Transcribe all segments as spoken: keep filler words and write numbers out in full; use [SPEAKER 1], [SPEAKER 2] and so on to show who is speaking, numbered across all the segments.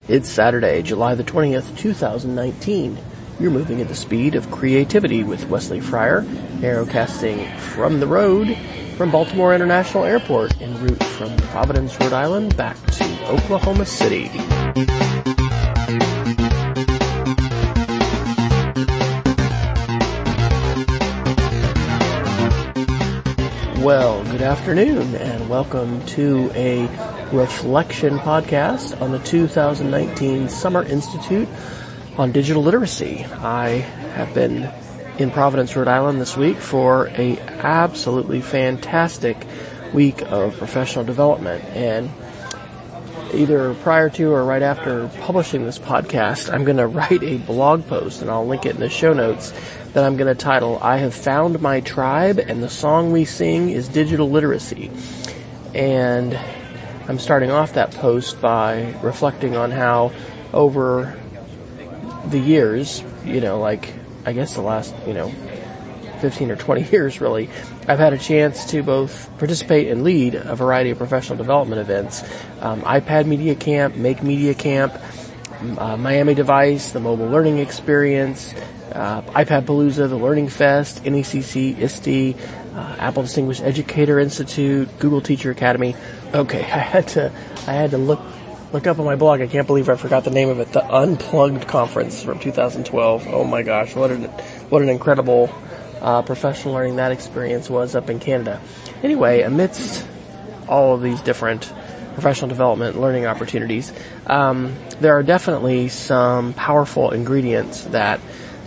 [SPEAKER 1] It's Saturday, July the twentieth, two thousand nineteen. You're moving at the speed of creativity with Wesley Fryer, aerocasting from the road from Baltimore International Airport en route from Providence, Rhode Island, back to Oklahoma City. Well, good afternoon, and welcome to a reflection podcast on the two thousand nineteen Summer Institute on Digital Literacy. I have been in Providence, Rhode Island this week for a absolutely fantastic week of professional development, and either prior to or right after publishing this podcast, I'm going to write a blog post, and I'll link it in the show notes, that I'm going to title, I Have Found My Tribe, and the song we sing is Digital Literacy. And I'm starting off that post by reflecting on how over the years, you know, like, I guess the last, you know, fifteen or twenty years really, I've had a chance to both participate and lead a variety of professional development events. Um, iPad Media Camp, Make Media Camp, uh, Miami Device, the Mobile Learning Experience, uh, iPad Palooza, the Learning Fest, N E C C, I S T E, uh, Apple Distinguished Educator Institute, Google Teacher Academy. Okay, I had to, I had to look, look up on my blog. I can't believe I forgot the name of it. The Unplugged Conference from two thousand twelve. Oh my gosh, what an, what an incredible Uh, professional learning that experience was up in Canada. Anyway, amidst all of these different professional development learning opportunities, um, there are definitely some powerful ingredients that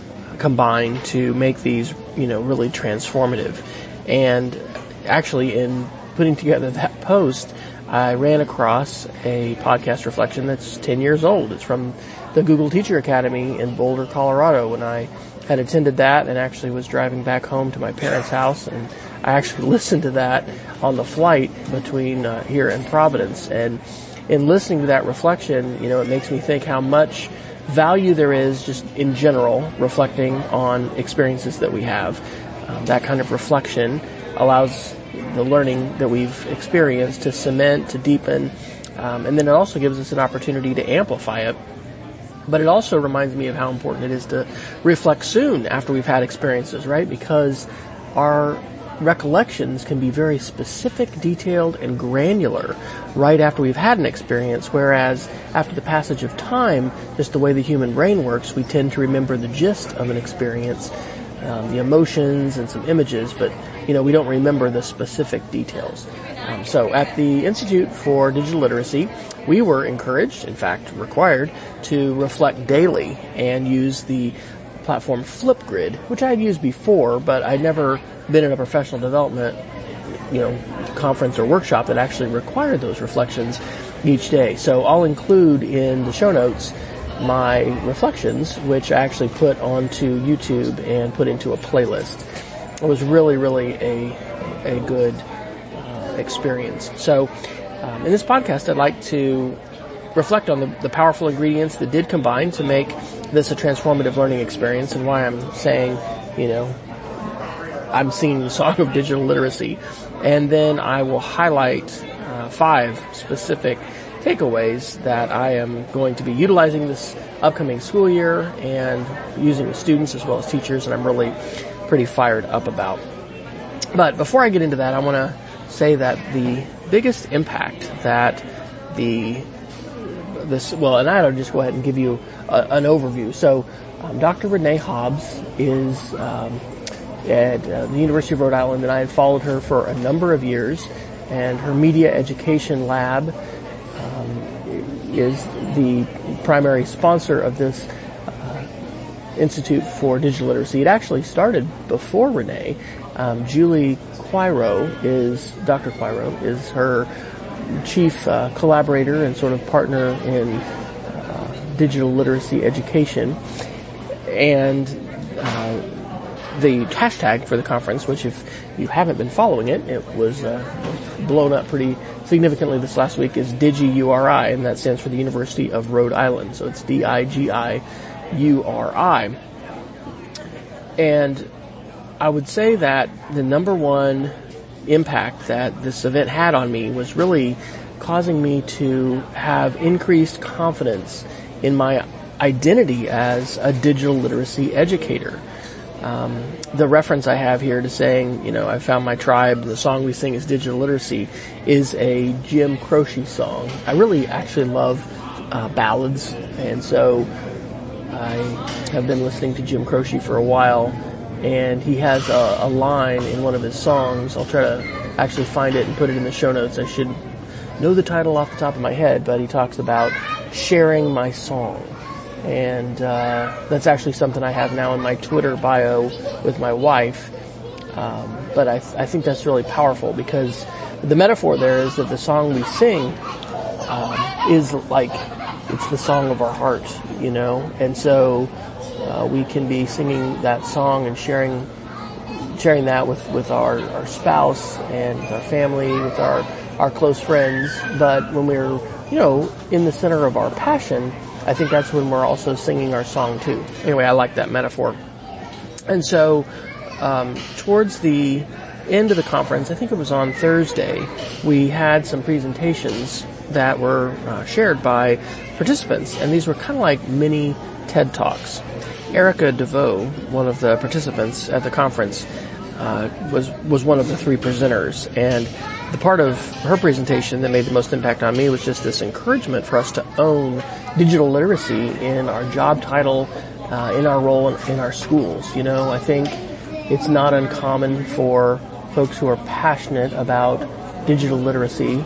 [SPEAKER 1] combine to make these, you know, really transformative. And actually, in putting together that post, I ran across a podcast reflection that's ten years old. It's from the Google Teacher Academy in Boulder, Colorado, when I had attended that and actually was driving back home to my parents' house, and I actually listened to that on the flight between uh, here and Providence. And in listening to that reflection, you know, it makes me think how much value there is just in general reflecting on experiences that we have. Um, that kind of reflection allows the learning that we've experienced to cement, to deepen, um, and then it also gives us an opportunity to amplify it. But it also reminds me of how important it is to reflect soon after we've had experiences, right? Because our recollections can be very specific, detailed, and granular right after we've had an experience, whereas after the passage of time, just the way the human brain works, we tend to remember the gist of an experience, um, the emotions and some images, but, you know, we don't remember the specific details. Um, so at the Institute for Digital Literacy, we were encouraged, in fact required, to reflect daily and use the platform Flipgrid, which I had used before, but I'd never been in a professional development, you know, conference or workshop that actually required those reflections each day. So I'll include in the show notes my reflections, which I actually put onto YouTube and put into a playlist. It was really, really a a good uh, experience. So Um, in this podcast, I'd like to reflect on the, the powerful ingredients that did combine to make this a transformative learning experience, and why I'm saying, you know, I'm singing the song of digital literacy. And then I will highlight uh, five specific takeaways that I am going to be utilizing this upcoming school year and using with students as well as teachers, and I'm really pretty fired up about. But before I get into that, I want to say that the biggest impact that the this well, and I'll just go ahead and give you a, an overview. So, um, Doctor Renee Hobbs is um, at uh, the University of Rhode Island, and I had followed her for a number of years. And her media education lab um, is the primary sponsor of this uh, Institute for Digital Literacy. It actually started before Renee. Um, Julie Quiro is, Doctor Quiro is her chief uh, collaborator and sort of partner in uh, digital literacy education. And uh, the hashtag for the conference, which if you haven't been following it, it was uh, blown up pretty significantly this last week, is DIGIURI, and that stands for the University of Rhode Island. So it's D I G I U R I. And I would say that the number one impact that this event had on me was really causing me to have increased confidence in my identity as a digital literacy educator. Um, the reference I have here to saying, you know, I found my tribe, the song we sing is digital literacy, is a Jim Croce song. I really actually love uh, ballads, and so I have been listening to Jim Croce for a while, and he has a, a line in one of his songs. I'll try to actually find it and put it in the show notes. I should know the title off the top of my head, but he talks about sharing my song. And uh that's actually something I have now in my Twitter bio with my wife. Um, but I, th- I think that's really powerful, because the metaphor there is that the song we sing um, is like, it's the song of our heart, you know. And so uh, we can be singing that song and sharing sharing that with, with our, our spouse and with our family, with our, our close friends. But when we're, you know, in the center of our passion, I think that's when we're also singing our song too. Anyway, I like that metaphor. And so, um, towards the end of the conference, I think it was on Thursday, we had some presentations that were uh, shared by participants, and these were kind of like mini TED Talks. Erica DeVoe, one of the participants at the conference, uh, was, was one of the three presenters, and the part of her presentation that made the most impact on me was just this encouragement for us to own digital literacy in our job title, uh, in our role in, in our schools. You know, I think it's not uncommon for folks who are passionate about digital literacy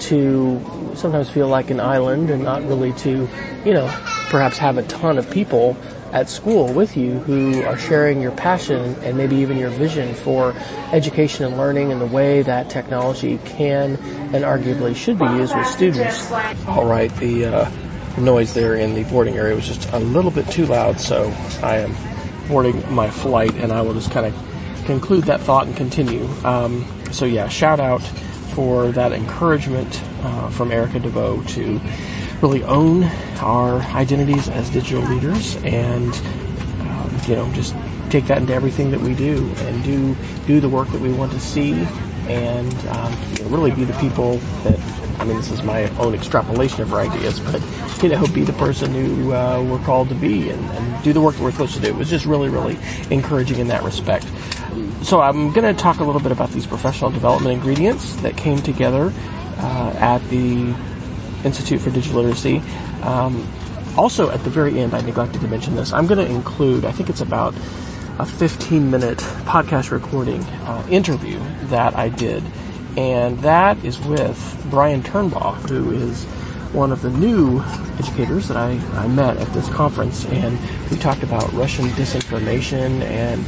[SPEAKER 1] to sometimes feel like an island and not really to, you know, perhaps have a ton of people at school with you who are sharing your passion and maybe even your vision for education and learning and the way that technology can and arguably should be used with students. All right, the uh, noise there in the boarding area was just a little bit too loud, so I am boarding my flight, and I will just kind of conclude that thought and continue. Um, so yeah, shout out for that encouragement uh, from Erica DeVoe to really own our identities as digital leaders, and um, you know, just take that into everything that we do, and do do the work that we want to see, and um, you know, really be the people that, I mean, this is my own extrapolation of her ideas, but you know, be the person who uh, we're called to be, and, and do the work that we're supposed to do. It was just really, really encouraging in that respect. So I'm going to talk a little bit about these professional development ingredients that came together uh, at the Institute for Digital Literacy. Um, also, at the very end, I neglected to mention this, I'm going to include, I think it's about a fifteen minute podcast recording uh, interview that I did, and that is with Brian Turnbaugh, who is one of the new educators that I, I met at this conference, and we talked about Russian disinformation and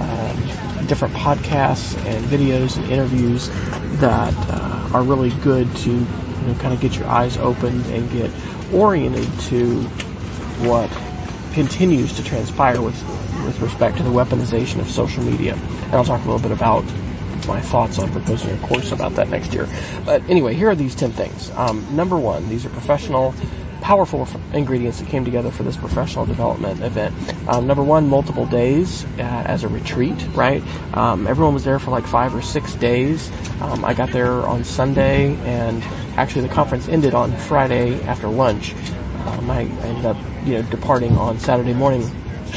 [SPEAKER 1] uh, different podcasts and videos and interviews that uh, are really good to, you know, kind of get your eyes opened and get oriented to what continues to transpire with with respect to the weaponization of social media. And I'll talk a little bit about my thoughts on proposing a course about that next year. But anyway, here are these ten things. Um, number one, these are professional, powerful ingredients that came together for this professional development event. Um, number one, multiple days uh, as a retreat, right? Um, everyone was there for like five or six days. Um, I got there on Sunday, and actually the conference ended on Friday after lunch. Um, I ended up, you know, departing on Saturday morning.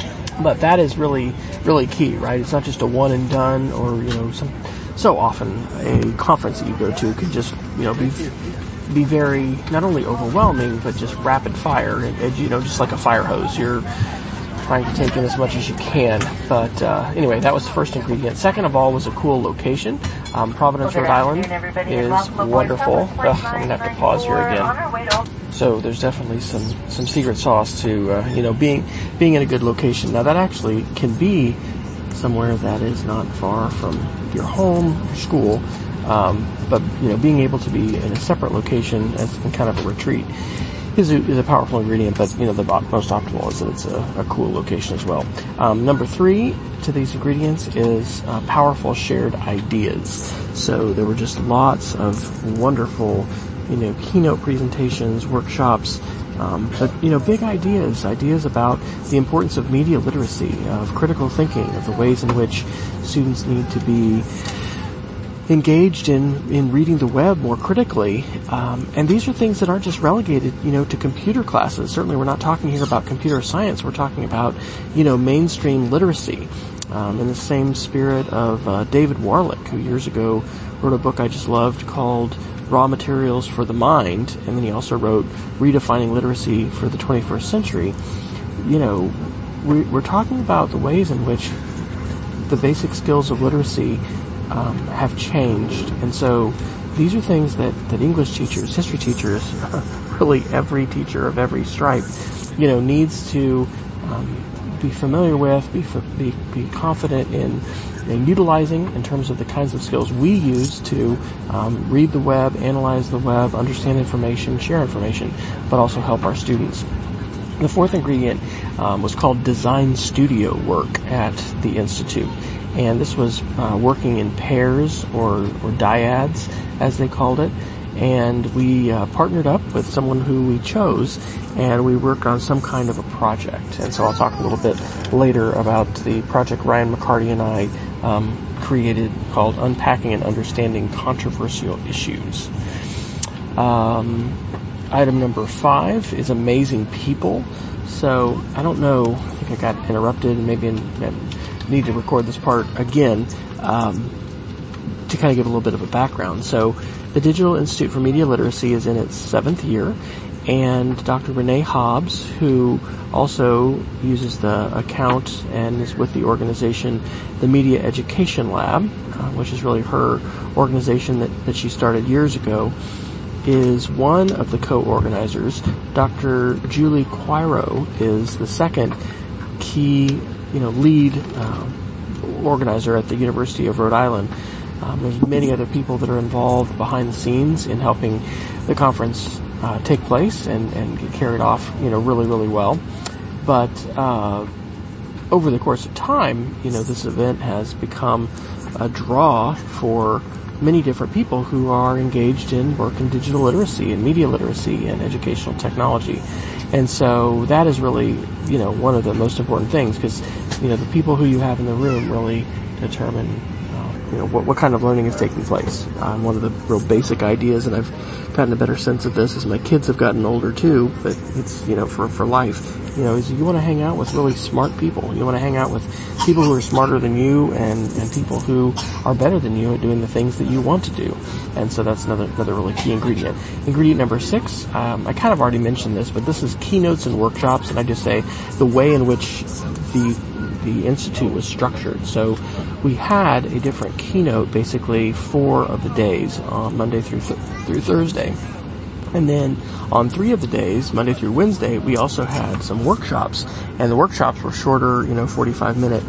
[SPEAKER 1] But that is really, really key, right? It's not just a one and done, or, you know, some, so often a conference that you go to can just, you know, be, be very, not only overwhelming, but just rapid fire, and, and, you know, just like a fire hose. You're trying to take in as much as you can. But, uh, anyway, that was the first ingredient. Second of all was a cool location. Um, Providence, Rhode Island is wonderful. Ugh, I'm gonna have to pause here again. So there's definitely some, some secret sauce to, uh, you know, being, being in a good location. Now that actually can be somewhere that is not far from your home, your school, um, but, you know, being able to be in a separate location as kind of a retreat is a, is a powerful ingredient, but, you know, the most optimal is that it's a, a cool location as well. Um, number three to these ingredients is uh, powerful shared ideas. So there were just lots of wonderful, you know, keynote presentations, workshops, um, but, you know, big ideas, ideas about the importance of media literacy, of critical thinking, of the ways in which students need to be engaged in, in reading the web more critically. Um, and these are things that aren't just relegated, you know, to computer classes. Certainly we're not talking here about computer science. We're talking about, you know, mainstream literacy. Um, in the same spirit of uh, David Warlick, who years ago wrote a book I just loved called Raw Materials for the Mind, and then he also wrote Redefining Literacy for the twenty-first century. You know, we, we're talking about the ways in which the basic skills of literacy um, have changed. And so these are things that, that English teachers, history teachers, really every teacher of every stripe, you know, needs to um, be familiar with, be, be be confident in, in utilizing in terms of the kinds of skills we use to um, read the web, analyze the web, understand information, share information, but also help our students. The fourth ingredient um, was called design studio work at the Institute. And this was uh, working in pairs or, or dyads, as they called it. And we uh, partnered up with someone who we chose, and we worked on some kind of a project. And so I'll talk a little bit later about the project Ryan McCarty and I um, created called Unpacking and Understanding Controversial Issues. Um, item number five is amazing people. So I don't know, I think I got interrupted and maybe in, in, need to record this part again um, to kind of give a little bit of a background. So the Digital Institute for Media Literacy is in its seventh year, and Doctor Renee Hobbs, who also uses the account and is with the organization, the Media Education Lab, uh, which is really her organization that, that she started years ago, is one of the co-organizers. Doctor Julie Quiro is the second key, you know, lead uh, organizer at the University of Rhode Island. Um, there's many other people that are involved behind the scenes in helping the conference uh, take place and, and get carried off, you know, really, really well. But uh, over the course of time, you know, this event has become a draw for many different people who are engaged in work in digital literacy and media literacy and educational technology. And so that is really, you know, one of the most important things, because, you know, the people who you have in the room really determine, uh, you know, what, what kind of learning is taking place. Um, one of the real basic ideas, and I've gotten a better sense of this as my kids have gotten older too, but it's, you know, for, for life, you know, is you want to hang out with really smart people. You want to hang out with people who are smarter than you and, and people who are better than you at doing the things that you want to do. And so that's another, another really key ingredient. Ingredient number six, um, I kind of already mentioned this, but this is keynotes and workshops, and I just say the way in which the the Institute was structured. So we had a different keynote basically four of the days, uh, Monday through th- through Thursday. And then on three of the days, Monday through Wednesday, we also had some workshops. And the workshops were shorter, you know, forty-five minute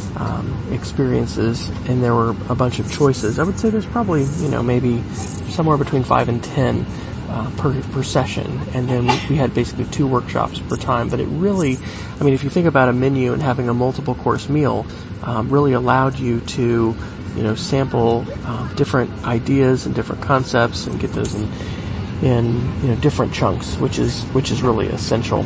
[SPEAKER 1] um, experiences, and there were a bunch of choices. I would say there's probably, you know, maybe somewhere between five and ten Uh, per, per session, and then we had basically two workshops per time. But it really, I mean, if you think about a menu and having a multiple course meal, um, really allowed you to, you know, sample uh, different ideas and different concepts and get those in, in you know, different chunks, which is which is really essential.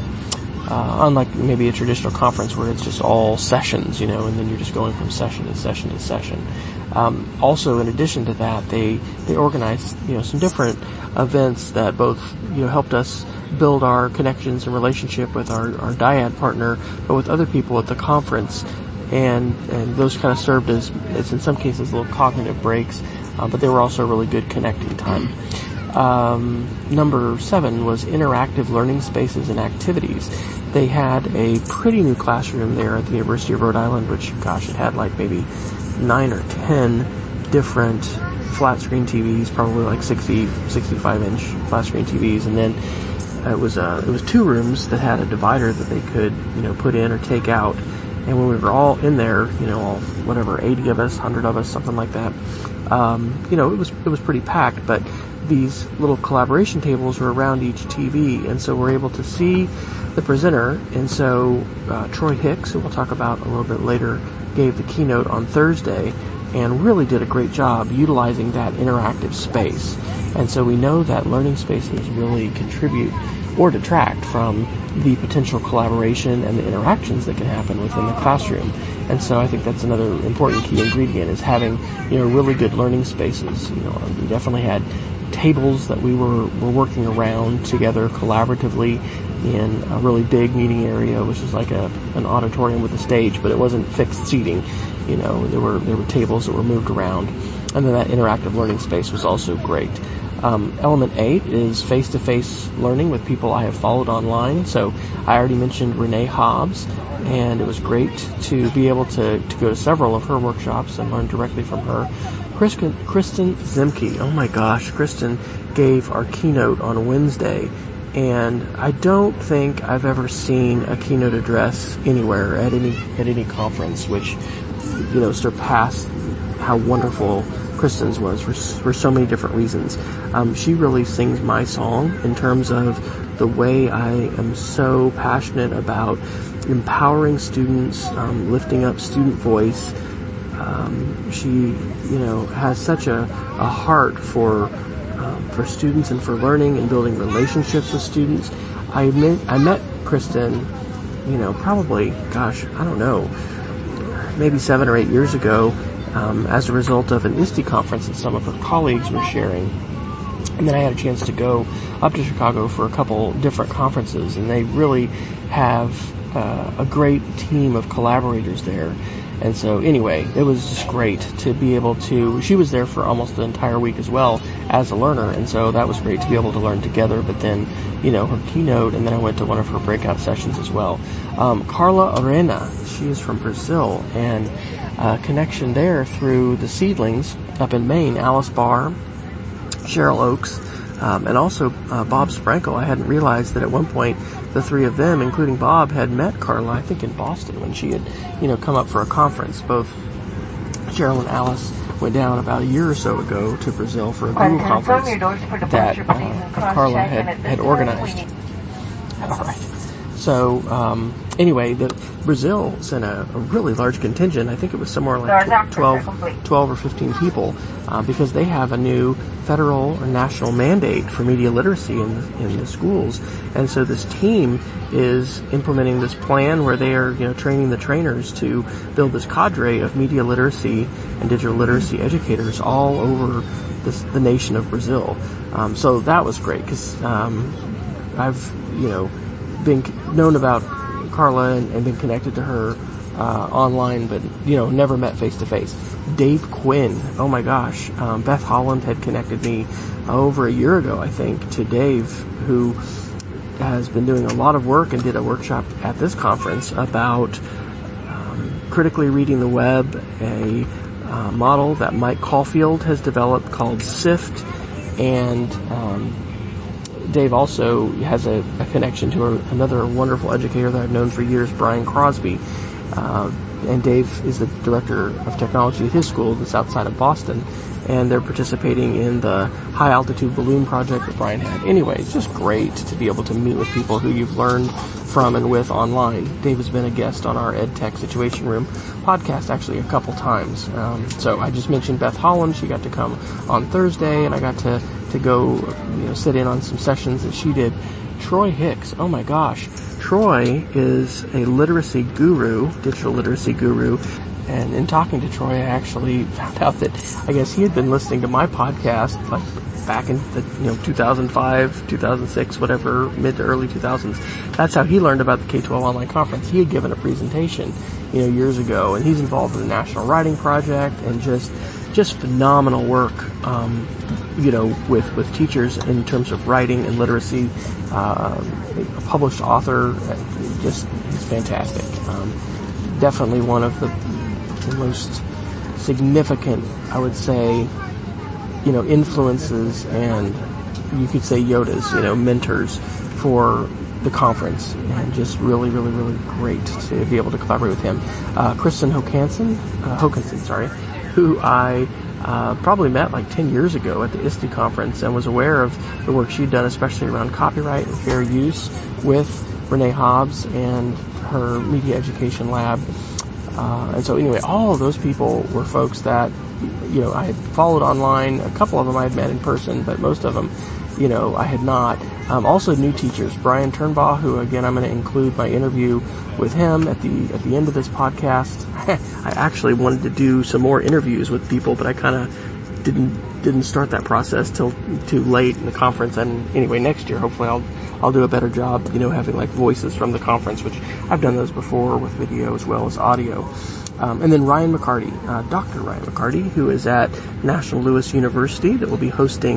[SPEAKER 1] Uh, unlike maybe a traditional conference where it's just all sessions, you know, and then you're just going from session to session to session. Um, also, in addition to that, they they organized, you know, some different events that both, you know, helped us build our connections and relationship with our, our dyad partner, but with other people at the conference, and and those kind of served as, as in some cases, little cognitive breaks, uh, but they were also a really good connecting time. Um, number seven was interactive learning spaces and activities. They had a pretty new classroom there at the University of Rhode Island, which, gosh, it had like maybe nine or ten different flat screen T Vs, probably like sixty, sixty-five inch flat screen T Vs, and then it was uh, it was two rooms that had a divider that they could, you know, put in or take out. And when we were all in there, you know, all whatever, eighty of us, one hundred of us, something like that, um, you know, it was it was pretty packed, but these little collaboration tables were around each T V, and so we're able to see the presenter. And so uh, Troy Hicks, who we'll talk about a little bit later, gave the keynote on Thursday and really did a great job utilizing that interactive space. And so we know that learning spaces really contribute or detract from the potential collaboration and the interactions that can happen within the classroom. And so I think that's another important key ingredient, is having, you know, really good learning spaces. You know, we definitely had tables that we were, were working around together collaboratively in a really big meeting area, which is like a an auditorium with a stage, but it wasn't fixed seating. You know, there were there were tables that were moved around, and then that interactive learning space was also great. Um, element eight is face-to-face learning with people I have followed online. So I already mentioned Renee Hobbs, and it was great to be able to, to go to several of her workshops and learn directly from her. Kristen, Kristen Zemke, oh my gosh, Kristen gave our keynote on Wednesday, and I don't think I've ever seen a keynote address anywhere at any at any conference which, you know, surpassed how wonderful Kristen's was for, for so many different reasons. Um, she really sings my song in terms of the way I am so passionate about empowering students, um, lifting up student voice. Um, she, you know, has such a, a heart for um, for students and for learning and building relationships with students. I met I met Kristen, you know, probably, gosh, I don't know, maybe seven or eight years ago, um, as a result of an I S T E conference that some of her colleagues were sharing. And then I had a chance to go up to Chicago for a couple different conferences, and they really have uh, a great team of collaborators there. And so anyway, it was just great to be able to, she was there for almost the entire week as well as a learner, and so that was great to be able to learn together. But then, you know, her keynote, and then I went to one of her breakout sessions as well. Um, Carla Arena, she is from Brazil, and a connection there through the Seedlings up in Maine, Alice Barr, Cheryl Oakes, um, and also uh, Bob Sprankle. I hadn't realized that at one point the three of them, including Bob, had met Carla, I think in Boston, when she had, you know, come up for a conference. Both Cheryl and Alice went down about a year or so ago to Brazil for a Google conference that uh, Carla had, had organized. All right. So, um, anyway, the Brazil sent a, a really large contingent. I think it was somewhere like twelve, twelve or fifteen people, uh, because they have a new federal or national mandate for media literacy in the, in the schools. And so this team is implementing this plan where they are, you know, training the trainers to build this cadre of media literacy and digital literacy educators all over this, the nation of Brazil. Um, so that was great, because um, I've, you know, been known about Carla and, and been connected to her uh, online, but, you know, never met face to face. Dave Quinn, oh my gosh, um, Beth Holland had connected me over a year ago, I think, to Dave, who has been doing a lot of work and did a workshop at this conference about um, critically reading the web, a uh, model that Mike Caulfield has developed called SIFT, and um, Dave also has a, a connection to a, another wonderful educator that I've known for years, Brian Crosby. Uh, and Dave is the director of technology at his school that's outside of Boston, and they're participating in the high altitude balloon project that Brian had. Anyway, it's just great to be able to meet with people who you've learned from and with online. Dave has been a guest on our EdTech Situation Room podcast actually a couple times. Um, so I just mentioned Beth Holland. She got to come on Thursday, and I got to, to go, you know, sit in on some sessions that she did. Troy Hicks, oh my gosh. Troy is a literacy guru, digital literacy guru, and in talking to Troy, I actually found out that I guess he had been listening to my podcast like back in the, you know, two thousand five, two thousand six, whatever, mid to early two thousands. That's how he learned about the K twelve Online Conference. He had given a presentation, you know, years ago, and he's involved in the National Writing Project and just just phenomenal work, um, you know, with, with teachers in terms of writing and literacy. Uh, a published author, just he's fantastic. Um, definitely one of the, the most significant, I would say, you know, influences and you could say Yodas, you know, mentors for the conference, and just really, really, really great to be able to collaborate with him. Uh, Kristen Hokanson, uh, Hokanson, sorry, who I uh, probably met like ten years ago at the I S T E conference and was aware of the work she'd done, especially around copyright and fair use with Renee Hobbs and her media education lab. Uh, and so anyway, all of those people were folks that, you know, I had followed online. A couple of them I had met in person, but most of them you know, I had not. Um, also new teachers, Brian Turnbaugh, who again, I'm going to include my interview with him at the, at the end of this podcast. I actually wanted to do some more interviews with people, but I kind of didn't, didn't start that process till too late in the conference. And anyway, next year, hopefully I'll, I'll do a better job, you know, having like voices from the conference, which I've done those before with video as well as audio. Um, and then Ryan McCarty, uh, Doctor Ryan McCarty, who is at National Louis University, that will be hosting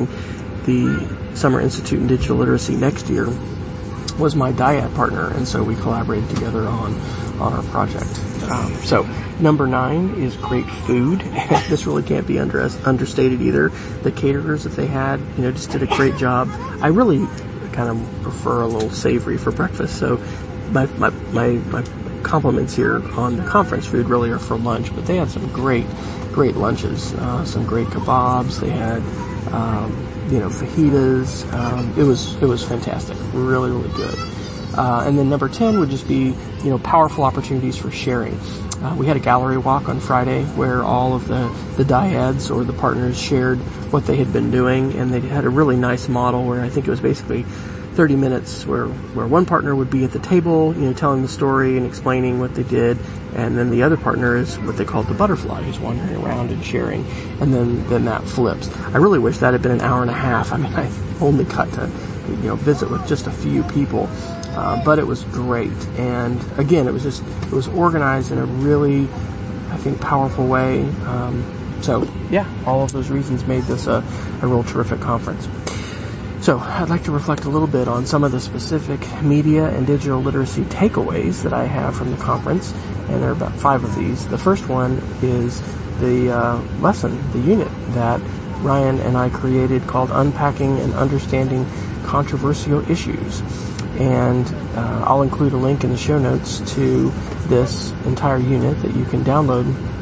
[SPEAKER 1] the Summer Institute in Digital Literacy next year, was my dyad partner, and so we collaborated together on, on our project. Um, so, number nine is great food. This really can't be under, understated either. The caterers that they had, you know, just did a great job. I really kind of prefer a little savory for breakfast, so my, my, my, my compliments here on the conference food really are for lunch, but they had some great, great lunches, uh, some great kebabs. They had, um, you know, fajitas. Um, it was, it was fantastic. Really, really good. Uh, and then number ten would just be, you know, powerful opportunities for sharing. Uh, we had a gallery walk on Friday where all of the, the dyads or the partners shared what they had been doing, and they had a really nice model where I think it was basically thirty minutes where, where one partner would be at the table, you know, telling the story and explaining what they did, and then the other partner is what they called the butterfly, who's wandering around and sharing, and then, then that flips. I really wish that had been an hour and a half. I mean, I only got to, you know, visit with just a few people, uh, but it was great. And again, it was just, it was organized in a really, I think, powerful way. Um, so yeah, all of those reasons made this a, a real terrific conference. So I'd like to reflect a little bit on some of the specific media and digital literacy takeaways that I have from the conference, and there are about five of these. The first one is the uh, lesson, the unit that Ryan and I created called Unpacking and Understanding Controversial Issues. And uh, I'll include a link in the show notes to this entire unit that you can download.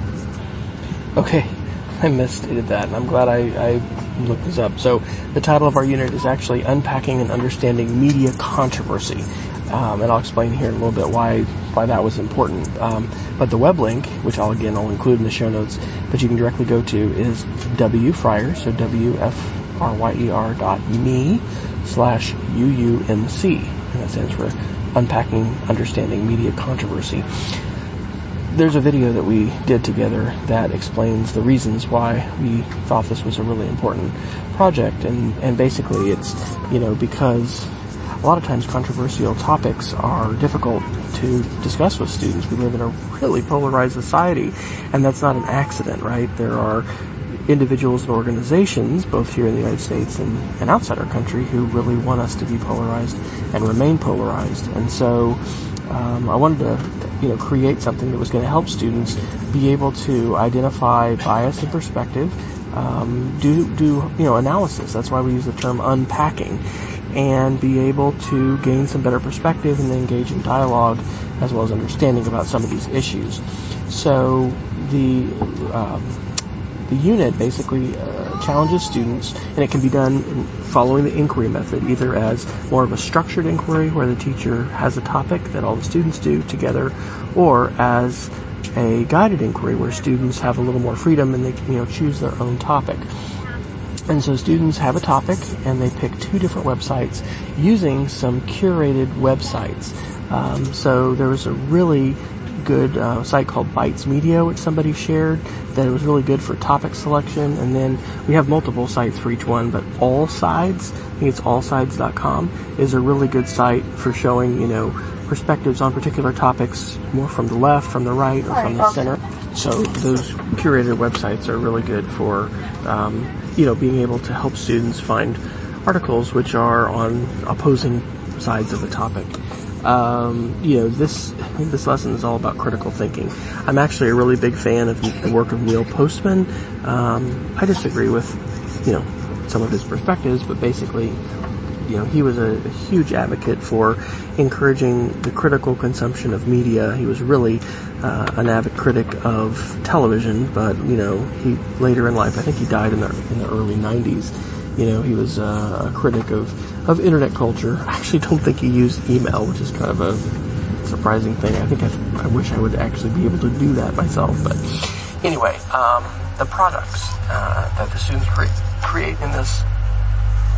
[SPEAKER 1] Okay, I misstated that, and I'm glad I, I look this up. So the title of our unit is actually Unpacking and Understanding Media Controversy. Um, and I'll explain here in a little bit why why that was important. Um, but the web link, which I'll again I'll include in the show notes, but you can directly go to is wfryer, so W F R Y E R dot me slash U U M C. And that stands for Unpacking Understanding Media Controversy. There's a video that we did together that explains the reasons why we thought this was a really important project, and, and basically it's, you know, because a lot of times controversial topics are difficult to discuss with students. We live in a really polarized society, and that's not an accident, right? There are individuals and organizations, both here in the United States and, and outside our country, who really want us to be polarized and remain polarized. And so um, I wanted to you know, create something that was going to help students be able to identify bias and perspective, um, do, do, you know, analysis. That's why we use the term unpacking, and be able to gain some better perspective and engage in dialogue as well as understanding about some of these issues. So the, um, the unit basically uh, challenges students, and it can be done in following the inquiry method, either as more of a structured inquiry where the teacher has a topic that all the students do together, or as a guided inquiry where students have a little more freedom and they can, you know, choose their own topic. And so students have a topic and they pick two different websites using some curated websites. Um, so there was a really good uh, site called Bytes Media, which somebody shared, that it was really good for topic selection. And then we have multiple sites for each one, but All Sides, I think it's all sides dot com, is a really good site for showing, you know, perspectives on particular topics, more from the left, from the right, or from the center. So those curated websites are really good for, um, you know, being able to help students find articles which are on opposing sides of the topic. Um, you know, this this lesson is all about critical thinking. I'm actually a really big fan of the work of Neil Postman. Um, I disagree with, you know, some of his perspectives, but basically, you know, he was a, a huge advocate for encouraging the critical consumption of media. He was really uh, an avid critic of television, but, you know, he later in life, I think he died in the in the early nineties. You know, he was uh, a critic of, of internet culture. I actually don't think he used email, which is kind of a surprising thing. I think I, I wish I would actually be able to do that myself. But anyway, um, the products uh, that the students cre- create in this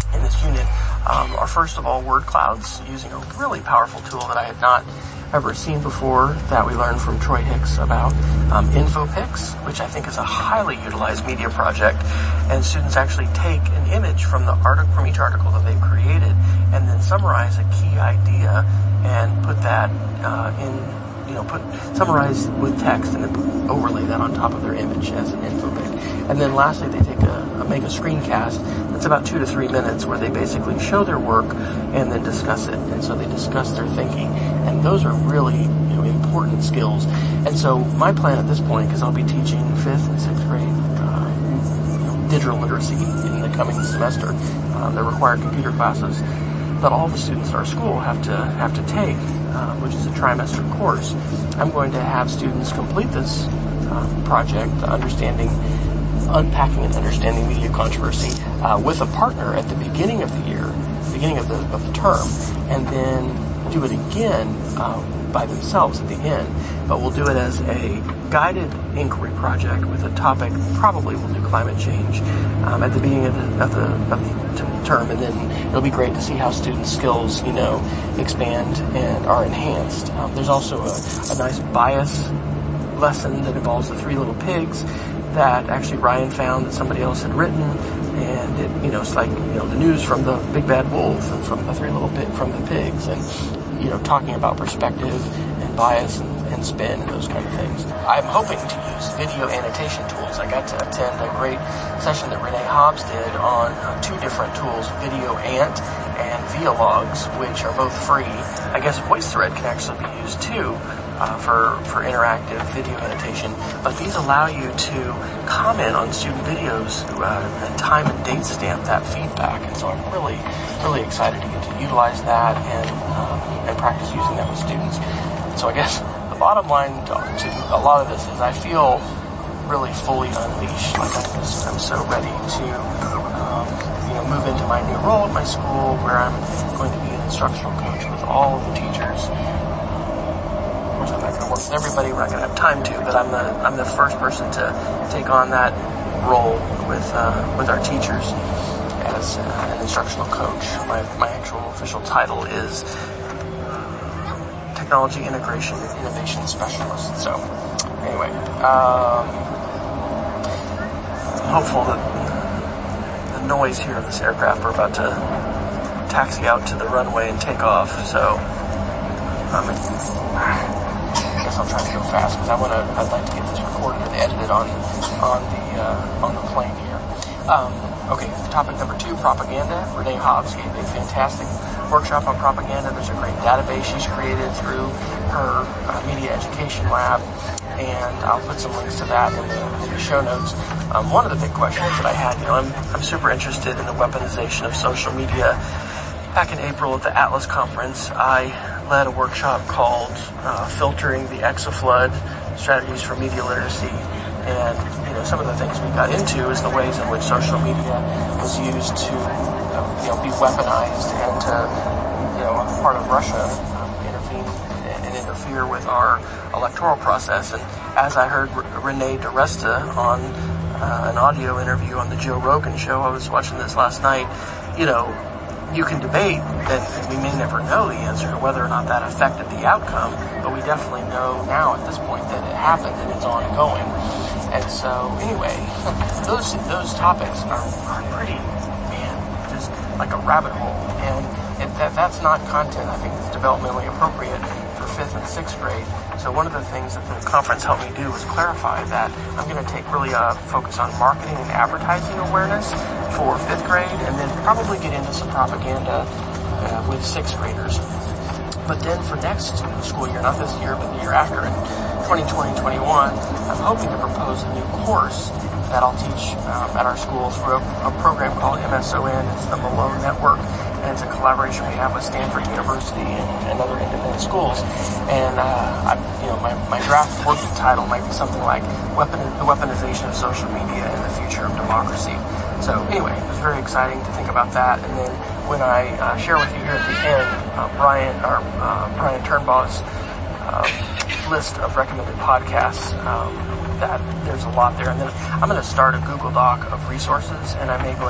[SPEAKER 1] in this unit um, are, first of all, word clouds, using a really powerful tool that I had not ever seen before that we learned from Troy Hicks about, um, InfoPix, which I think is a highly utilized media project. And students actually take an image from the article, from each article that they've created, and then summarize a key idea and put that uh, in. You know, put summarize with text and then put, overlay that on top of their image as an infopic. And then lastly, they take a, a make a screencast that's about two to three minutes where they basically show their work and then discuss it. And so they discuss their thinking, and those are really, you know, important skills. And so my plan at this point, because I'll be teaching fifth and sixth grade uh, you know, digital literacy in the coming semester, um, the required computer classes that all the students at our school have to have to take. Uh, which is a trimester course. I'm going to have students complete this uh, project, understanding, unpacking and understanding media controversy, uh, with a partner at the beginning of the year, beginning of the of the term, and then do it again uh, by themselves at the end. But we'll do it as a guided inquiry project with a topic. Probably we'll do climate change um, at the beginning of the of the, of the t- term, and then it'll be great to see how students' skills, you know, expand and are enhanced. Um, there's also a, a nice bias lesson that involves the three little pigs that actually Ryan found that somebody else had written, and it, you know, it's like, you know, the news from the big bad wolf and from the three little pig from the pigs, and you know, talking about perspective and bias and, and spin and those kind of things. I'm hoping to use video annotation tools. I got to attend a great session that Renee Hobbs did on uh, two different tools, VideoAnt and Vialogs, which are both free. I guess VoiceThread can actually be used too uh, for, for interactive video annotation. But these allow you to comment on student videos uh, and time and date stamp that feedback. And so I'm really, really excited to get to utilize that and, uh, and practice using that with students. So I guess the bottom line to, to a lot of this is I feel really fully unleashed. Like I'm just, I'm so ready to, um, you know, move into my new role at my school where I'm going to be an instructional coach with all of the teachers. Of course, I'm not going to work with everybody. We're not going to have time to, but I'm the, I'm the first person to take on that role with, uh, with our teachers as uh, an instructional coach. My, my actual official title is Technology Integration and Innovation Specialist. So, anyway, um, I'm hopeful that the noise here of this aircraft, we're about to taxi out to the runway and take off. So, um, I guess I'll try to go fast because I want to. I'd like to get this recorded and edited on on the uh, on the plane here. Um, okay, topic number two: propaganda. Renee Hobbs gave a fantastic workshop on propaganda. There's a great database she's created through her uh, media education lab, and I'll put some links to that in the, in the show notes. Um, one of the big questions that I had, you know, I'm, I'm super interested in the weaponization of social media. Back in April at the Atlas Conference, I led a workshop called uh, Filtering the Exaflood, Strategies for Media Literacy. And, you know, some of the things we got into is the ways in which social media was used to, you know, be weaponized and to, you know, on the part of Russia, um, intervene and interfere with our electoral process. And as I heard R- Renee DiResta on uh, an audio interview on the Joe Rogan show, I was watching this last night, you know, you can debate, and we may never know the answer to whether or not that affected the outcome, but we definitely know now at this point that it happened and it's ongoing. And so, anyway, those those topics are, are pretty, man, just like a rabbit hole. And it, that that's not content I think that's developmentally appropriate for fifth and sixth grade. So one of the things that the conference helped me do was clarify that I'm going to take really a focus on marketing and advertising awareness for fifth grade, and then probably get into some propaganda uh, with sixth graders. But then for next school year, not this year, but the year after, in twenty twenty twenty-one, I'm hoping to propose a new course that I'll teach um, at our school through a, a program called M S O N. It's the Malone Network, and it's a collaboration we have with Stanford University and, and other independent schools. And uh, I, you know, my, my draft working title might be something like "Weapon: The Weaponization of Social Media and the Future of Democracy." So anyway, it was very exciting to think about that. And then when I uh, share with you here at the end, uh, Brian or uh, Brian Turnbaugh's uh, list of recommended podcasts. Um, that there's a lot there, and then I'm going to start a Google Doc of resources, and I may go ahead and even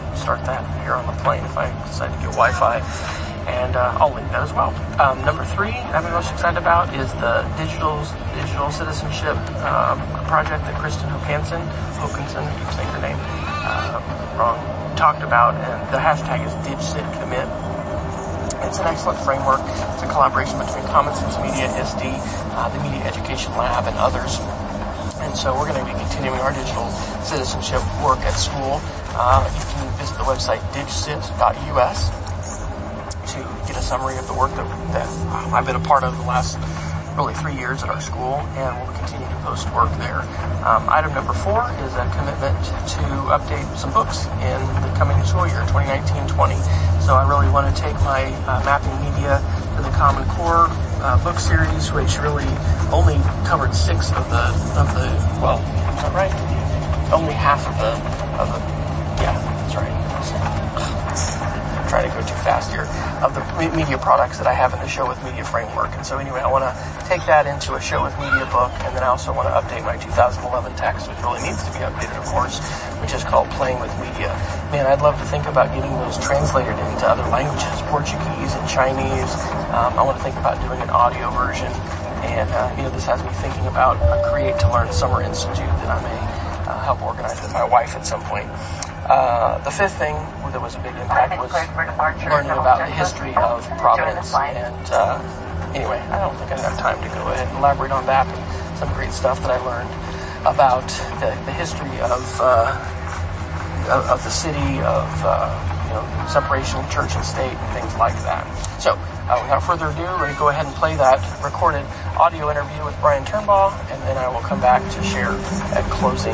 [SPEAKER 1] start that here on the plane if I decide to get Wi-Fi. And uh, I'll link that as well. Um, number three I'm most excited about is the digital digital citizenship um, project that Kristen Hokanson, Hokanson, I keep saying her name uh, wrong, talked about. And the hashtag is DigCitCommit. It's an excellent framework. It's a collaboration between Common Sense Media, I S D, uh, the Media Education Lab, and others. And so we're going to be continuing our digital citizenship work at school. Uh, you can visit the website dig cit dot U S to get a summary of the work that, that I've been a part of the last really three years at our school, and we'll continue to post work there. Um, item number four is a commitment to update some books in the coming school year, twenty nineteen twenty. So I really want to take my uh, Mapping Media to the Common Core uh, book series, which really only covered six of the, of the, well, is that right? Only half of the, of the, yeah, that's right. Trying to go too fast here, of the media products that I have in the Show with Media framework. And so anyway, I want to take that into a Show with Media book, and then I also want to update my two thousand eleven text, which really needs to be updated, of course, which is called Playing with Media. Man, I'd love to think about getting those translated into other languages, Portuguese and Chinese. Um, I want to think about doing an audio version, and uh, you know, this has me thinking about a Create to Learn Summer Institute that I may uh, help organize with my wife at some point. Uh, the fifth thing that was a big impact was learning about the history of Providence. And uh, anyway, I don't think I have time to go ahead and elaborate on that, but some great stuff that I learned about the, the history of, uh, of of the city, of uh, you know, separation of church and state, and things like that. So, uh, without further ado, we're going to go ahead and play that recorded audio interview with Brian Turnbaugh, and then I will come back to share at closing.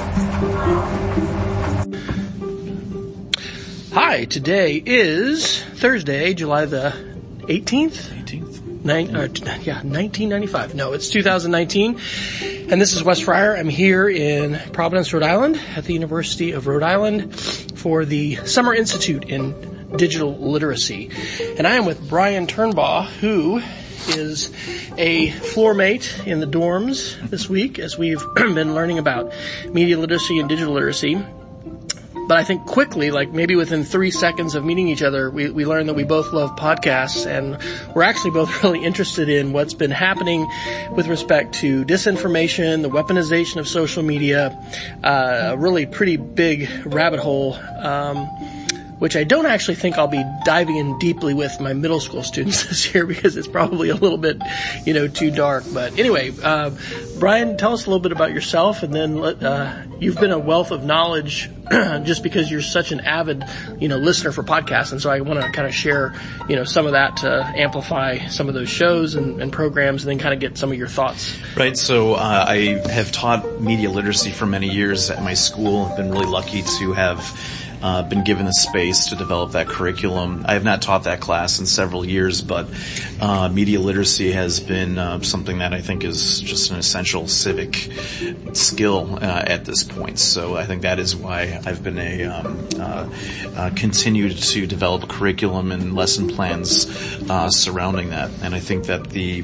[SPEAKER 1] Hi, today is Thursday, July the eighteenth?
[SPEAKER 2] eighteenth.
[SPEAKER 1] Nine, uh, yeah, nineteen ninety-five. No, it's two thousand nineteen. And this is Wes Fryer. I'm here in Providence, Rhode Island at the University of Rhode Island for the Summer Institute in Digital Literacy. And I am with Brian Turnbaugh, who is a floor mate in the dorms this week as we've been learning about media literacy and digital literacy. But I think quickly, like maybe within three seconds of meeting each other, we, we learned that we both love podcasts, and we're actually both really interested in what's been happening with respect to disinformation, the weaponization of social media, uh, a really pretty big rabbit hole, um, which I don't actually think I'll be diving in deeply with my middle school students this year because it's probably a little bit, you know, too dark. But anyway, uh, Brian, tell us a little bit about yourself, and then let, uh, you've been a wealth of knowledge just because you're such an avid, you know, listener for podcasts. And so I want to kind of share, you know, some of that to amplify some of those shows and, and programs, and then kind of get some of your thoughts.
[SPEAKER 2] Right. So, uh, I have taught media literacy for many years at my school. I've been really lucky to have Uh, been given the space to develop that curriculum. I have not taught that class in several years, but uh, media literacy has been uh, something that I think is just an essential civic skill uh, at this point. So I think that is why I've been a um, uh, uh, continued to develop curriculum and lesson plans uh, surrounding that. And I think that the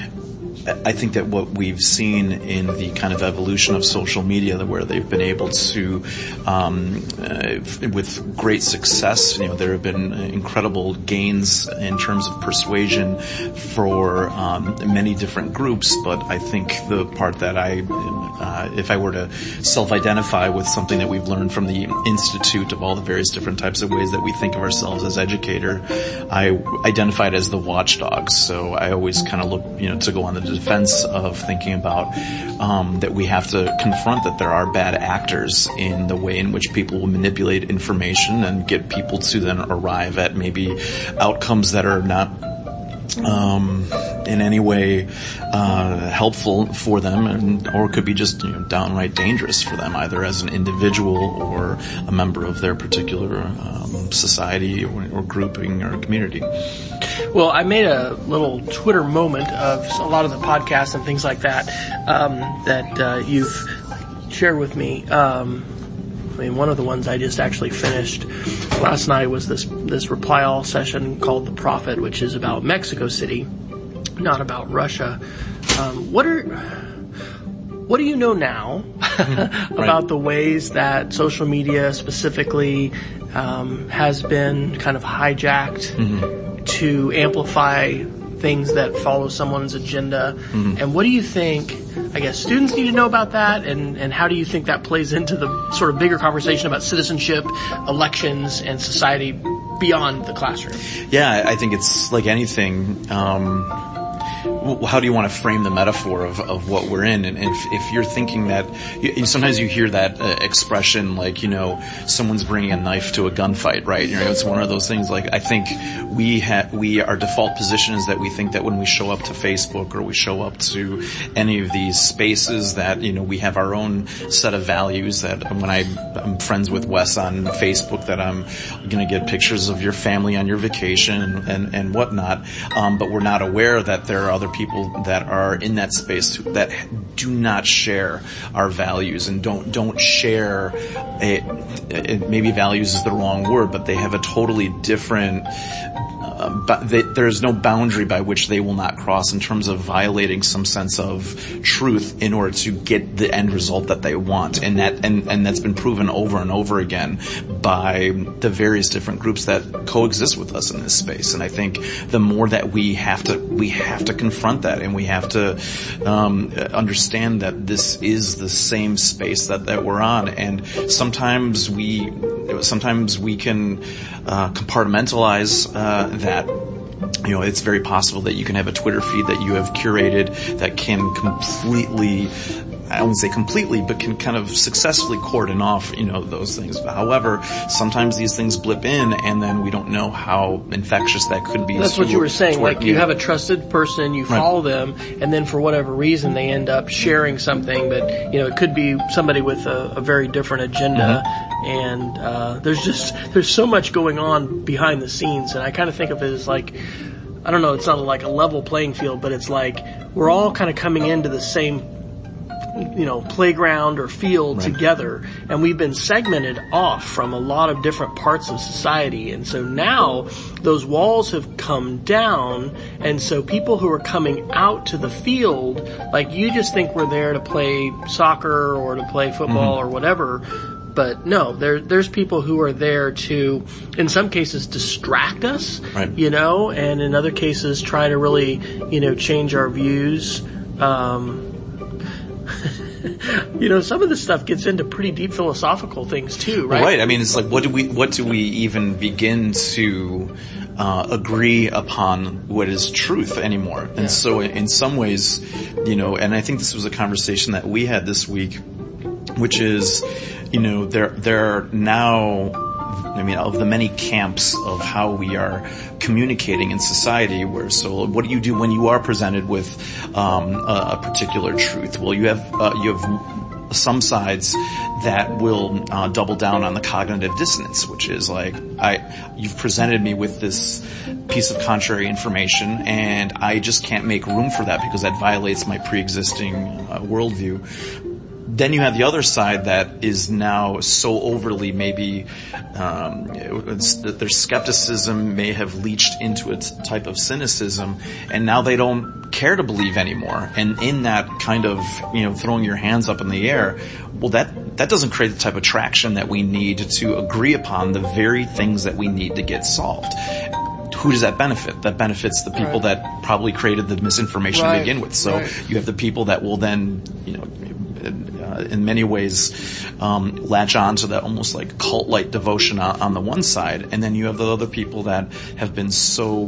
[SPEAKER 2] I think that what we've seen in the kind of evolution of social media, where they've been able to, um, uh, with great success, you know, there have been incredible gains in terms of persuasion for um, many different groups. But I think the part that I, uh, if I were to self-identify with something that we've learned from the Institute of all the various different types of ways that we think of ourselves as educator, I identified as the watchdogs. So I always kind of look, you know, to go on the defense of thinking about um, that we have to confront that there are bad actors in the way in which people will manipulate information and get people to then arrive at maybe outcomes that are not um in any way uh helpful for them, and or could be just, you know, downright dangerous for them, either as an individual or a member of their particular um, society or, or grouping or community.
[SPEAKER 1] Well, I made a little Twitter moment of a lot of the podcasts and things like that um that uh, you've shared with me. Um I mean, one of the ones I just actually finished last night was this this reply all session called The Prophet, which is about Mexico City, not about Russia. Um, what are what do you know now about
[SPEAKER 2] right.
[SPEAKER 1] the ways that social media specifically um, has been kind of hijacked mm-hmm. to amplify things that follow someone's agenda? Mm-hmm. And what do you think, I guess, students need to know about that? And, and how do you think that plays into the sort of bigger conversation about citizenship, elections, and society beyond the classroom?
[SPEAKER 2] Yeah, I think it's like anything. Um, how do you want to frame the metaphor of, of what we're in? And if, if you're thinking that, you, sometimes you hear that uh, expression like, you know, someone's bringing a knife to a gunfight, right? You know, it's one of those things. Like, I think we have, we, our default position is that we think that when we show up to Facebook or we show up to any of these spaces that, you know, we have our own set of values, that when I, I'm friends with Wes on Facebook, that I'm going to get pictures of your family on your vacation and, and, and whatnot. Um, but we're not aware that there are other people that are in that space that do not share our values and don't don't share a, it, maybe values is the wrong word, but they have a totally different uh, but they, there's no boundary by which they will not cross in terms of violating some sense of truth in order to get the end result that they want. And that and, and that's been proven over and over again by the various different groups that coexist with us in this space. And I think the more that we have to we have to confront that, and we have to um understand that this is the same space that, that we're on. And sometimes we sometimes we can uh compartmentalize uh that. You know, it's very possible that you can have a Twitter feed that you have curated that can completely, I wouldn't say completely, but can kind of successfully cordon off, you know, those things. However, sometimes these things blip in, and then we don't know how infectious that could be.
[SPEAKER 1] That's what you were saying. Like, you have a trusted person, you follow right. them, and then for whatever reason they end up sharing something that, you know, it could be somebody with a, a very different agenda. Mm-hmm. And uh there's just, there's so much going on behind the scenes, and I kind of think of it as like, I don't know, it's not like a level playing field, but it's like we're all kind of coming into the same, you know, playground or field right. together, and we've been segmented off from a lot of different parts of society. And so now those walls have come down, and so people who are coming out to the field, like, you just think we're there to play soccer or to play football mm-hmm. or whatever. But no, there, there's people who are there to, in some cases, distract us, right. you know, and in other cases try to really, you know, change our views. Um, you know, some of this stuff gets into pretty deep philosophical things too, right?
[SPEAKER 2] Right. I mean, it's like, what do we, what do we even begin to uh agree upon what is truth anymore? And yeah. so in some ways, you know, and I think this was a conversation that we had this week, which is, you know, there, there are now, I mean, of the many camps of how we are communicating in society, where, so what do you do when you are presented with, um, a, a particular truth? Well, you have, uh, you have some sides that will, uh, double down on the cognitive dissonance, which is like, I, you've presented me with this piece of contrary information, and I just can't make room for that because that violates my pre-existing uh, worldview. Then you have the other side that is now so overly maybe, um, their skepticism may have leached into a type of cynicism, and now they don't care to believe anymore. And in that kind of, you know, throwing your hands up in the air, well, that, that doesn't create the type of traction that we need to agree upon the very things that we need to get solved. Who does that benefit? That benefits the people right. that probably created the misinformation right. to begin with. So right. you have the people that will then, you know, Uh, in many ways, um, latch on to that almost like cult-like devotion on, on the one side, and then you have the other people that have been so,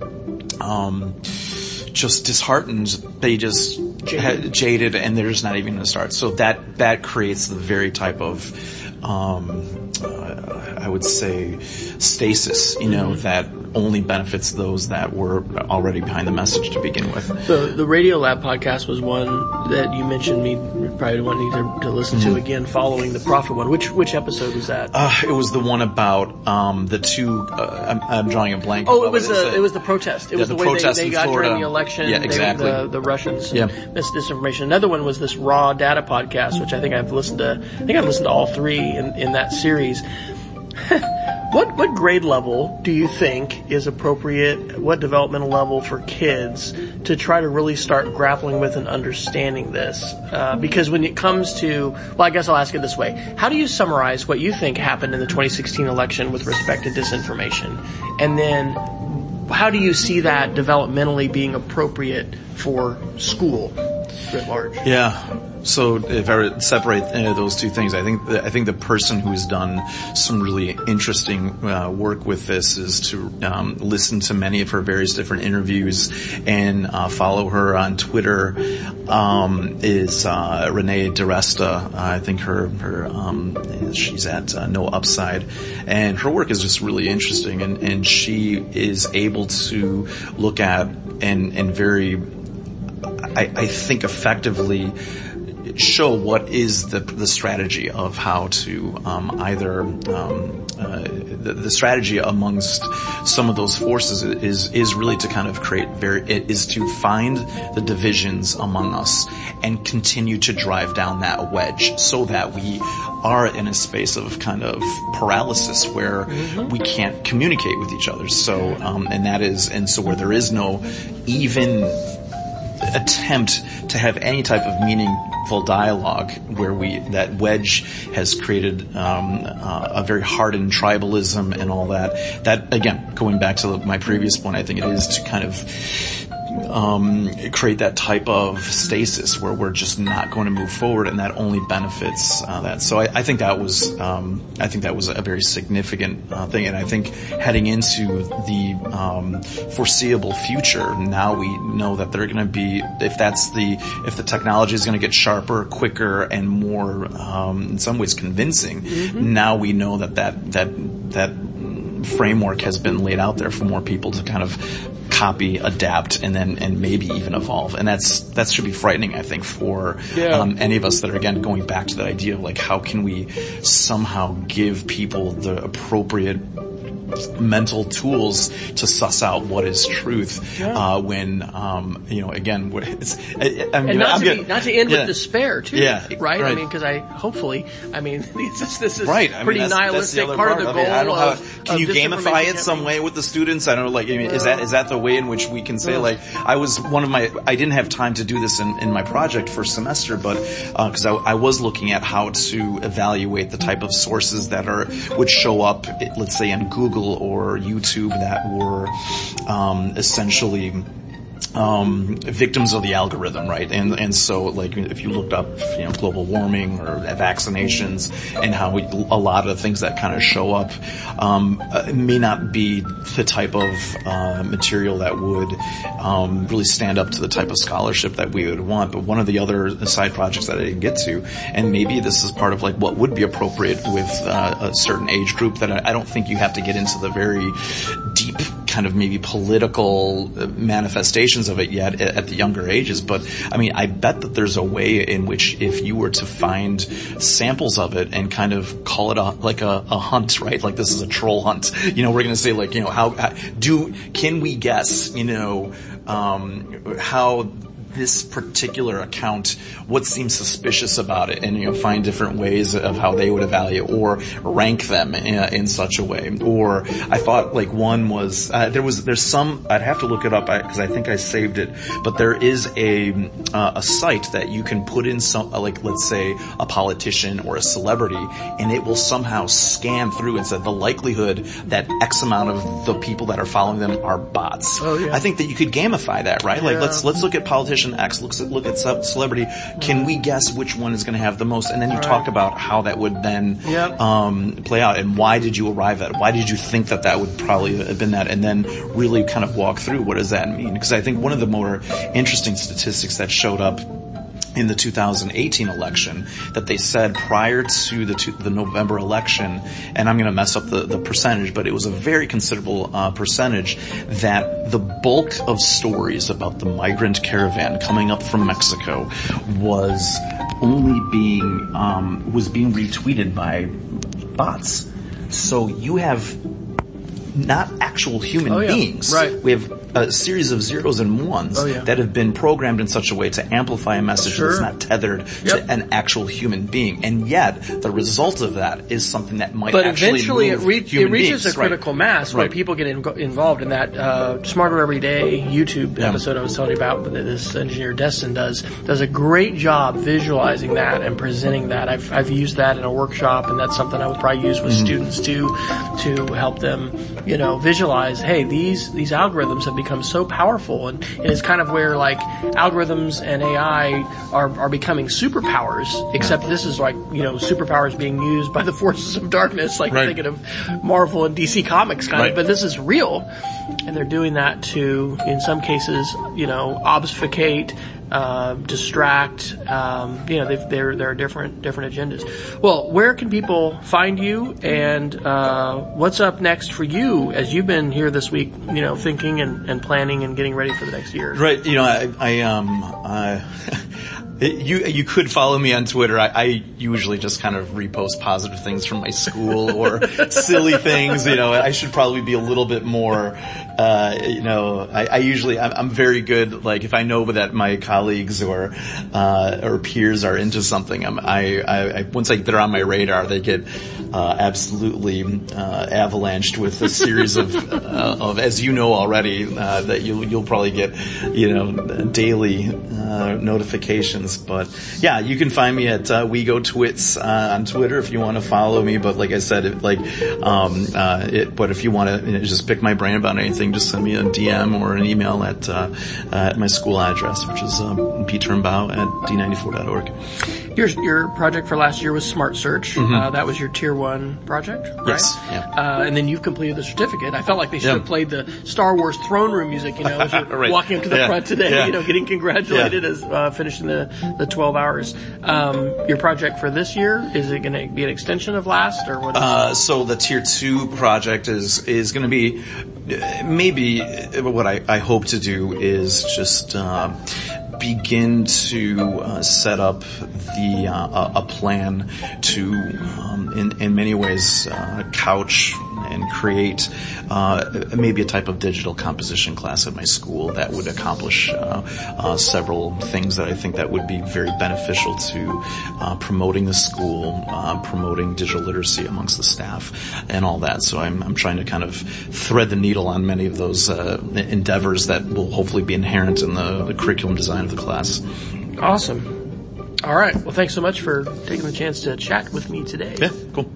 [SPEAKER 2] um, just disheartened, they just jaded, ha- jaded and they're just not even going to start. So that, that creates the very type of, um, uh, I would say stasis, you know, mm-hmm. that only benefits those that were already behind the message to begin with.
[SPEAKER 1] So the Radio Lab podcast was one that you mentioned me probably wanting to, to listen mm-hmm. to again following the Prophet one. Which which episode was that?
[SPEAKER 2] Uh, it was the one about um the two, uh, I'm, I'm drawing a blank.
[SPEAKER 1] Oh, it was the, it was the protest. It
[SPEAKER 2] yeah,
[SPEAKER 1] was
[SPEAKER 2] the,
[SPEAKER 1] the way they, they got
[SPEAKER 2] Florida.
[SPEAKER 1] during the election.
[SPEAKER 2] Yeah, exactly.
[SPEAKER 1] They, the, the Russians
[SPEAKER 2] yeah.
[SPEAKER 1] missed disinformation. Another one was this Raw Data podcast, which I think I've listened to, I think I've listened to all three in, in that series. What what grade level do you think is appropriate, what developmental level for kids to try to really start grappling with and understanding this? Uh, because when it comes to, well, I guess I'll ask it this way. How do you summarize what you think happened in the twenty sixteen election with respect to disinformation? And then how do you see that developmentally being appropriate for school writ large?
[SPEAKER 2] Yeah. So if I were to separate uh, those two things, I think the, I think the person who's done some really interesting uh, work with this is to um, listen to many of her various different interviews and uh, follow her on Twitter. Um, is uh, Renee DiResta? Uh, I think her her um, she's at uh, No Upside, and her work is just really interesting. And, and she is able to look at and and very, I, I think, effectively show what is the the strategy of how to um, either um, uh, the, the strategy amongst some of those forces is is really to kind of create very it is to find the divisions among us and continue to drive down that wedge so that we are in a space of kind of paralysis where mm-hmm. we can't communicate with each other. So um, and that is and so where there is no even attempt to have any type of meaningful dialogue, where we that wedge has created um, uh, a very hardened tribalism and all that. That again, going back to my previous point, I think it is to kind of um create that type of stasis where we're just not going to move forward, and that only benefits uh, that. So I, I think that was um I think that was a very significant uh, thing, and I think heading into the um foreseeable future, now we know that they're going to be, if that's the if the technology is going to get sharper, quicker, and more um in some ways convincing. Mm-hmm. Now we know that that that that framework has been laid out there for more people to kind of copy, adapt, and then and maybe even evolve. And that's that should be frightening, I think, for yeah. um, any of us that are, again, going back to that idea of like, how can we somehow give people the appropriate mental tools to suss out what is truth, yeah. uh, when, um, you know, again, it's, I, I mean,
[SPEAKER 1] and not,
[SPEAKER 2] I'm
[SPEAKER 1] to
[SPEAKER 2] gonna,
[SPEAKER 1] be, not to end
[SPEAKER 2] yeah.
[SPEAKER 1] with despair, too,
[SPEAKER 2] yeah,
[SPEAKER 1] right?
[SPEAKER 2] right?
[SPEAKER 1] I mean, because I, hopefully, I mean, this is, this is
[SPEAKER 2] right. I mean,
[SPEAKER 1] pretty
[SPEAKER 2] that's,
[SPEAKER 1] nihilistic.
[SPEAKER 2] that's
[SPEAKER 1] part,
[SPEAKER 2] part
[SPEAKER 1] of the
[SPEAKER 2] of it.
[SPEAKER 1] goal
[SPEAKER 2] I don't know
[SPEAKER 1] of,
[SPEAKER 2] how, can
[SPEAKER 1] of
[SPEAKER 2] you gamify it some
[SPEAKER 1] campaign.
[SPEAKER 2] way with the students? I don't know, like, I mean,
[SPEAKER 1] well,
[SPEAKER 2] is that, is that the way in which we can say, yeah. like, I was one of my, I didn't have time to do this in, in my project for semester, but, uh, cause I, I was looking at how to evaluate the type of sources that are, would show up, let's say, on Google or YouTube that were were um, essentially um, victims of the algorithm, right? And and so, like, if you looked up, you know, global warming or vaccinations, and how we, a lot of the things that kind of show up um, uh, may not be the type of uh, material that would um, really stand up to the type of scholarship that we would want. But one of the other side projects that I didn't get to, and maybe this is part of like what would be appropriate with uh, a certain age group, that I, I don't think you have to get into the very deep kind of maybe political manifestations of it yet at the younger ages. But I mean, I bet that there's a way in which if you were to find samples of it and kind of call it a, like a, a hunt, right? Like this is a troll hunt. You know, we're going to say like, you know, how, how do, can we guess, you know, um, how this particular account, what seems suspicious about it, and, you know, find different ways of how they would evaluate or rank them in, in such a way. Or I thought like one was, uh, there was, there's some, I'd have to look it up because I, I think I saved it, but there is a, uh, a site that you can put in some, like let's say a politician or a celebrity, and it will somehow scan through and say the likelihood that X amount of the people that are following them are bots.
[SPEAKER 1] Oh, yeah.
[SPEAKER 2] I think that you could gamify that, right?
[SPEAKER 1] Yeah.
[SPEAKER 2] Like let's, let's look at politicians X, look at, look at celebrity. Can we guess which one is going to have the most? And then you right. talk about how that would then yep. um, play out, and why did you arrive at it? Why did you think that that would probably have been that? And then really kind of walk through what does that mean? Because I think one of the more interesting statistics that showed up in the two thousand eighteen election, that they said prior to the to the November election, and I'm going to mess up the, the percentage, but it was a very considerable uh, percentage, that the bulk of stories about the migrant caravan coming up from Mexico was only being um, was being retweeted by bots. So you have not actual human
[SPEAKER 1] oh, yeah.
[SPEAKER 2] beings.
[SPEAKER 1] Right.
[SPEAKER 2] We have a series of zeros and ones
[SPEAKER 1] oh, yeah.
[SPEAKER 2] that have been programmed in such a way to amplify a message
[SPEAKER 1] sure.
[SPEAKER 2] that's not tethered
[SPEAKER 1] yep.
[SPEAKER 2] to an actual human being. And yet, the result of that is something that might
[SPEAKER 1] but
[SPEAKER 2] actually
[SPEAKER 1] eventually
[SPEAKER 2] move
[SPEAKER 1] it, re-
[SPEAKER 2] human
[SPEAKER 1] it reaches
[SPEAKER 2] beings.
[SPEAKER 1] a critical
[SPEAKER 2] right.
[SPEAKER 1] mass where
[SPEAKER 2] right.
[SPEAKER 1] people get in- involved in that. Uh, Smarter Every Day YouTube
[SPEAKER 2] yeah.
[SPEAKER 1] episode I was telling you about that this engineer Destin does does a great job visualizing that and presenting that. I've I've used that in a workshop, and that's something I would probably use with mm-hmm. students too, to help them, you know, visualize. Hey, these these algorithms have become so powerful, and, and it's kind of where like algorithms and A I are are becoming superpowers. Except yeah. this is like, you know, superpowers being used by the forces of darkness, like
[SPEAKER 2] right.
[SPEAKER 1] thinking of Marvel and D C Comics kind
[SPEAKER 2] right.
[SPEAKER 1] of. But this is real, and they're doing that to, in some cases, you know, obfuscate, uh, distract. Um, you know, they've, they're there are different different agendas. Well, where can people find you, and uh, what's up next for you as you've been here this week? You know, thinking and, and planning and getting ready for the next year.
[SPEAKER 2] Right. You know, I, I um. Uh, You you could follow me on Twitter. I, I usually just kind of repost positive things from my school or silly things. You know, I should probably be a little bit more. Uh, you know, I, I usually I'm, I'm very good. Like if I know that my colleagues or uh, or peers are into something, I'm, I, I I once I they're on my radar, they get uh, absolutely uh, avalanched with a series of uh, of as you know already uh, that you'll you'll probably get you know daily uh, notifications. But yeah, you can find me at uh, WeGoTwits uh, on Twitter if you want to follow me. But like I said, it, like, um, uh, it, but if you want to you know, just pick my brain about anything, just send me a D M or an email at uh, uh, at my school address, which is um, p turnbow at d ninety-four dot org.
[SPEAKER 1] Your your project for last year was Smart Search. Mm-hmm. Uh, that was your tier one project, right?
[SPEAKER 2] Yes. Yeah.
[SPEAKER 1] Uh, and then you've completed the certificate. I felt like they should
[SPEAKER 2] yeah.
[SPEAKER 1] have played the Star Wars throne room music, you know, as you're
[SPEAKER 2] right.
[SPEAKER 1] walking up to the
[SPEAKER 2] yeah.
[SPEAKER 1] front today,
[SPEAKER 2] yeah.
[SPEAKER 1] you know, getting congratulated
[SPEAKER 2] yeah.
[SPEAKER 1] as uh, finishing the, the twelve hours. Um, your project for this year, is it going to be an extension of last, or what?
[SPEAKER 2] Uh, so the tier two project is is going to be maybe what I, I hope to do is just uh, begin to uh, set up the uh, a plan to um, in in many ways uh, couch and create uh, maybe a type of digital composition class at my school that would accomplish uh, uh, several things that I think that would be very beneficial to uh, promoting the school, uh, promoting digital literacy amongst the staff, and all that. So I'm, I'm trying to kind of thread the needle on many of those uh, endeavors that will hopefully be inherent in the, the curriculum design of the class.
[SPEAKER 1] Awesome. All right. Well, thanks so much for taking the chance to chat with me today.
[SPEAKER 2] Yeah, cool.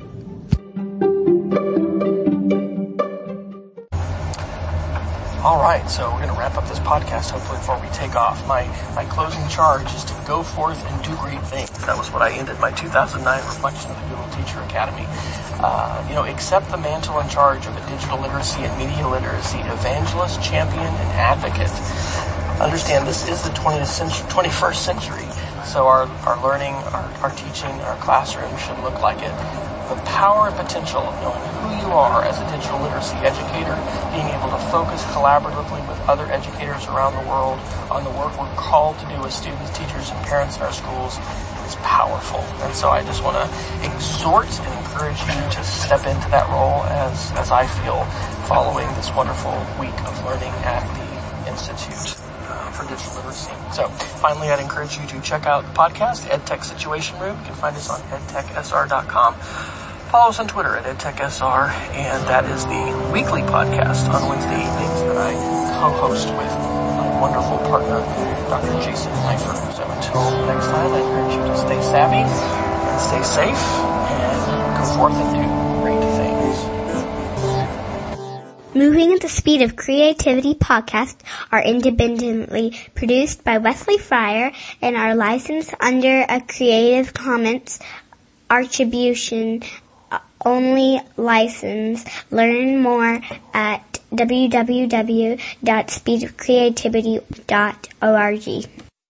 [SPEAKER 1] All right, so we're going to wrap up this podcast, hopefully, before we take off. My my closing charge is to go forth and do great things. That was what I ended my two thousand nine reflection of the Google Teacher Academy. Uh, you know, accept the mantle and charge of a digital literacy and media literacy evangelist, champion, and advocate. Understand this is the twentieth century, twenty-first century, so our, our learning, our, our teaching, our classroom should look like it. The power and potential of knowing who you are as a digital literacy educator, being able to focus collaboratively with other educators around the world on the work we're called to do as students, teachers, and parents in our schools is powerful. And so I just want to exhort and encourage you to step into that role as, as I feel following this wonderful week of learning at the Institute for Digital Literacy. So finally, I'd encourage you to check out the podcast, EdTech Situation Room. You can find us on ed tech s r dot com. Follow us on Twitter at EdTechSR, and that is the weekly podcast on Wednesday evenings that I co-host with my wonderful partner, Doctor Jason Neiffer. So until next time, I encourage you to stay savvy and stay safe and go forth and do great things.
[SPEAKER 3] Moving at the Speed of Creativity podcasts are independently produced by Wesley Fryer and are licensed under a Creative Commons Attribution Only license. Learn more at w w w dot speed of creativity dot org.